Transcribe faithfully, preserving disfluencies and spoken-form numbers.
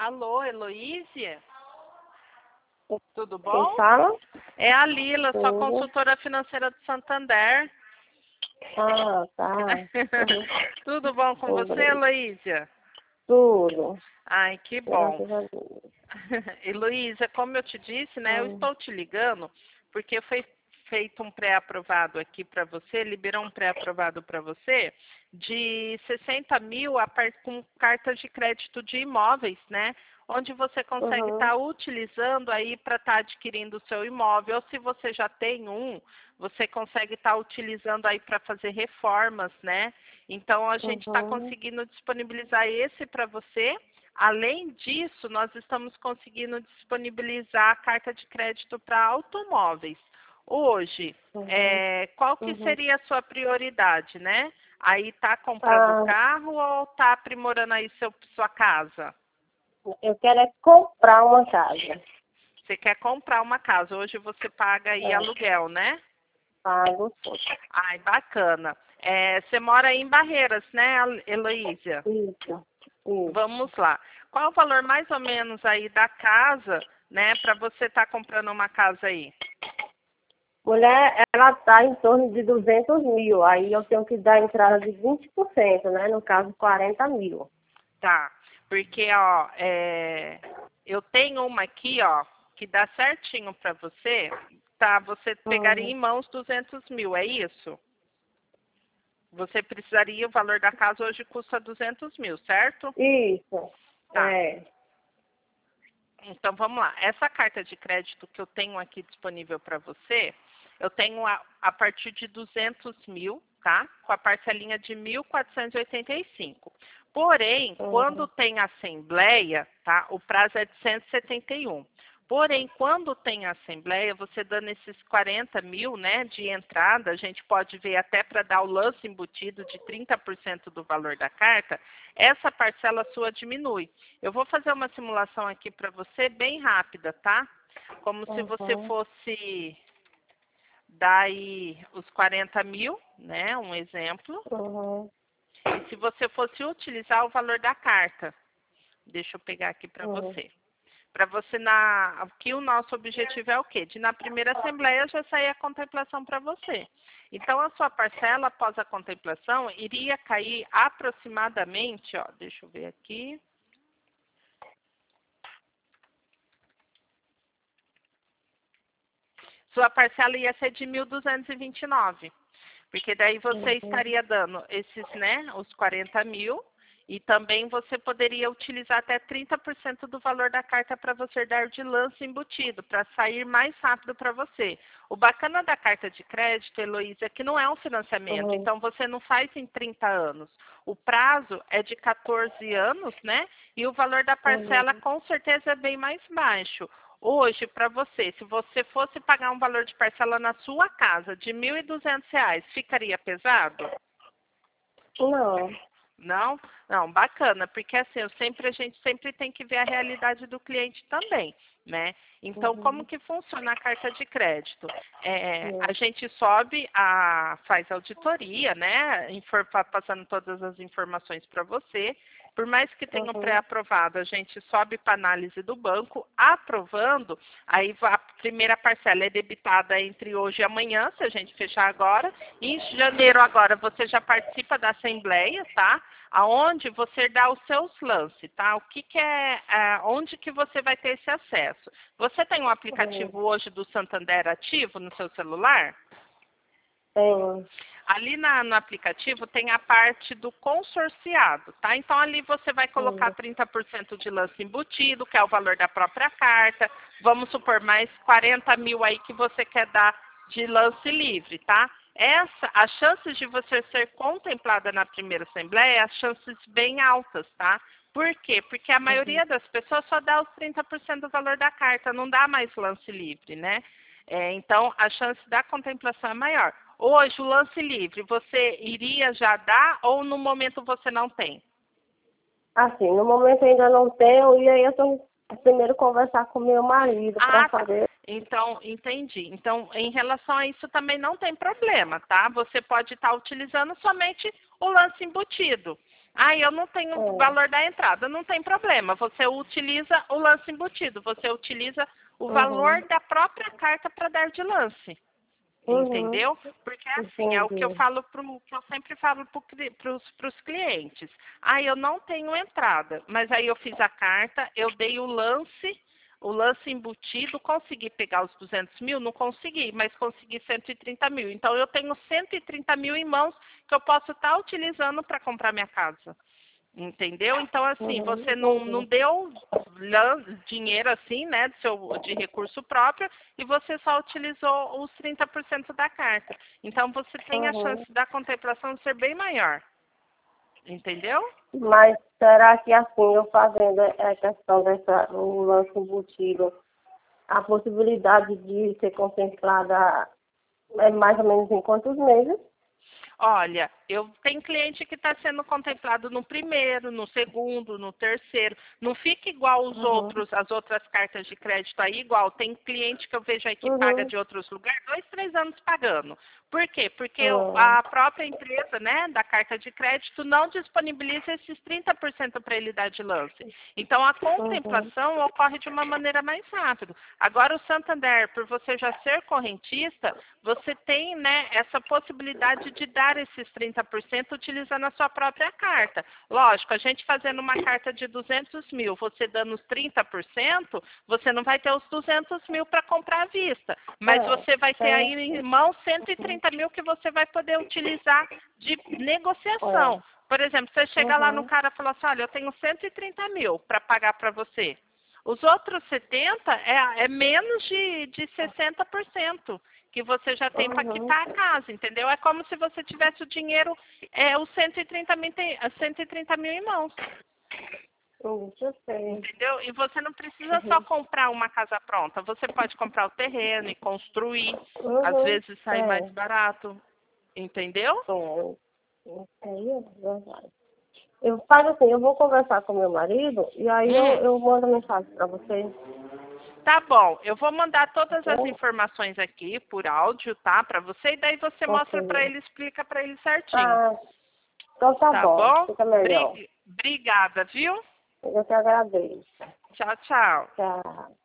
Alô, Heloísia? Tudo Quem bom? fala? É a Lila, sua Tudo. consultora financeira do Santander. Ah, tá. Uhum. Tudo bom com Tudo. você, Heloísia? Tudo. Ai, que bom. Graças a Deus. Heloísa, como eu te disse, né, eu Hum. estou te ligando porque foi feito um pré-aprovado aqui para você, liberou um pré-aprovado para você de sessenta mil a par, com cartas de crédito de imóveis, né? Onde você consegue Uhum. estar utilizando aí para estar adquirindo o seu imóvel. Ou se você já tem um, você consegue estar utilizando aí para fazer reformas, né? Então a gente está Uhum. conseguindo disponibilizar esse para você. Além disso, nós estamos conseguindo disponibilizar a carta de crédito para automóveis. Hoje, Uhum. é, qual que Uhum. seria a sua prioridade, né? Aí tá comprando Ah, carro ou tá aprimorando aí seu, sua casa? eu quero é comprar uma casa. Você quer comprar uma casa. Hoje você paga aí É, aluguel, né? pago tudo. Ai, bacana. É, você mora aí em Barreiras, né, Heloísia? Isso. Isso. Vamos lá. Qual o valor mais ou menos aí da casa, né, para você estar comprando uma casa aí? Mulher, ela está em torno de duzentos mil. Aí eu tenho que dar entrada de vinte por cento, né? No caso, quarenta mil. Tá, porque, ó, é, eu tenho uma aqui, ó, que dá certinho para você, tá? Você pegaria Uhum. em mãos duzentos mil, é isso? Você precisaria, o valor da casa hoje custa duzentos mil, certo? Isso. Tá. É. Então, vamos lá. Essa carta de crédito que eu tenho aqui disponível para você, eu tenho a, a partir de duzentos mil, tá? Com a parcelinha de mil quatrocentos e oitenta e cinco. Porém, quando Uhum. tem assembleia, tá? O prazo é de cento e setenta e um. Porém, quando tem assembleia, você dando esses quarenta mil, né, de entrada, a gente pode ver até para dar o lance embutido de trinta por cento do valor da carta, essa parcela sua diminui. Eu vou fazer uma simulação aqui para você bem rápida, tá? Como se você Uhum. fosse dar aí os quarenta mil, né? Um exemplo. Uhum. E se você fosse utilizar o valor da carta. Deixa eu pegar aqui para Uhum. você. Para você, na, aqui o nosso objetivo é o quê? De na primeira assembleia já sair a contemplação para você. Então, a sua parcela após a contemplação iria cair aproximadamente, ó, deixa eu ver aqui. Sua parcela ia ser de mil duzentos e vinte e nove, porque daí você Uhum. estaria dando esses, né, os quarenta mil, e também você poderia utilizar até trinta por cento do valor da carta para você dar de lance embutido, para sair mais rápido para você. O bacana da carta de crédito, Heloísa, é que não é um financiamento, Uhum. então você não faz em trinta anos. O prazo é de quatorze anos, né? E o valor da parcela Uhum. com certeza é bem mais baixo. Hoje, para você, se você fosse pagar um valor de parcela na sua casa de mil e duzentos reais, ficaria pesado? Não. Não? Não, bacana, porque assim, eu sempre, a gente sempre tem que ver a realidade do cliente também, né? Então, como Uhum. que funciona a carta de crédito? É, a Uhum. gente sobe, a, faz auditoria, né? Infor, passando todas as informações para você. Por mais que tenha um Uhum. pré-aprovado, a gente sobe para análise do banco, aprovando, aí a primeira parcela é debitada entre hoje e amanhã, se a gente fechar agora. Em janeiro agora você já participa da assembleia, tá? Aonde você dá os seus lances, tá? O que, que é, é, onde que você vai ter esse acesso? Você tem um Uhum. aplicativo hoje do Santander ativo no seu celular? Tenho. Ali na, no aplicativo tem a parte do consorciado, tá? Então ali você vai colocar Uhum. trinta por cento de lance embutido, que é o valor da própria carta. Vamos supor mais quarenta mil aí que você quer dar de lance livre, tá? Essa, as chances de você ser contemplada na primeira assembleia, as chances bem altas, tá? Por quê? Porque a Uhum. maioria das pessoas só dá os trinta por cento do valor da carta, não dá mais lance livre, né? É, então, a chance da contemplação é maior. Hoje, o lance livre, você iria já dar ou no momento você não tem? Assim, no momento ainda não tenho, e aí eu tenho que primeiro conversar com meu marido para Ah, tá. saber. Então, entendi. Então, em relação a isso também não tem problema, tá? Você pode estar utilizando somente o lance embutido, Ah, eu não tenho o É. valor da entrada. Não tem problema. Você utiliza o lance embutido. Você utiliza o valor Uhum. da própria carta para dar de lance. Uhum. Entendeu? Porque assim, é o que eu Entendi. falo pro, que eu sempre falo para os clientes. Ah, eu não tenho entrada, mas aí eu fiz a carta, eu dei o lance, o lance embutido, consegui pegar os duzentos mil? Não consegui, mas consegui cento e trinta mil. Então eu tenho cento e trinta mil em mãos que eu posso estar utilizando para comprar minha casa. Entendeu? Então, assim, Uhum. você não, não Entendi. deu lan- dinheiro assim, né, do seu, de recurso próprio, e você só utilizou os trinta por cento da carta. Então, você tem a chance Uhum. da contemplação ser bem maior. Entendeu? Mas será que assim, eu fazendo a questão dessa, o lance embutido, a possibilidade de ser contemplada é mais ou menos em quantos meses? Olha, eu tenho cliente que está sendo contemplado no primeiro, no segundo, no terceiro. Não fica igual os Uhum. outros, as outras cartas de crédito aí, igual. Tem cliente que eu vejo aí que paga Uhum. de outros lugares, dois, três anos pagando. Por quê? Porque Uhum. a própria empresa, né, da carta de crédito não disponibiliza esses trinta por cento para ele dar de lance. Então a Uhum. contemplação ocorre de uma maneira mais rápida. Agora o Santander, por você já ser correntista, você tem, né, essa possibilidade de dar esses trinta por cento utilizando a sua própria carta. Lógico, a gente fazendo uma carta de duzentos mil, você dando os trinta por cento, você não vai ter os duzentos mil para comprar à vista, mas É, você vai ter é, aí em mão cento e trinta mil que você vai poder utilizar de é. negociação. Por exemplo, você chega lá no Uhum. cara e fala assim, olha, eu tenho cento e trinta mil para pagar para você. Os outros setenta é, é menos de, de sessenta por cento que você já tem para Uhum. quitar a casa, entendeu? É como se você tivesse o dinheiro, é, os cento e trinta mil, tem- cento e trinta mil em mãos, Isso eu sei. entendeu? E você não precisa só Uhum. comprar uma casa pronta, você pode comprar o terreno e construir, às Uhum. vezes sai mais É. barato, entendeu? É. Isso aí é verdade. Eu faço assim, eu vou conversar com meu marido e aí eu, Hum. eu mando mensagem para você. Tá bom, eu vou mandar todas as Entendeu? informações aqui por áudio, tá? Para você, e daí você Ok. mostra para ele, explica para ele certinho. Ah, então tá Tá bom. bom? Fica melhor. Bri- Obrigada, viu? Eu que agradeço. Tchau, tchau. Tchau.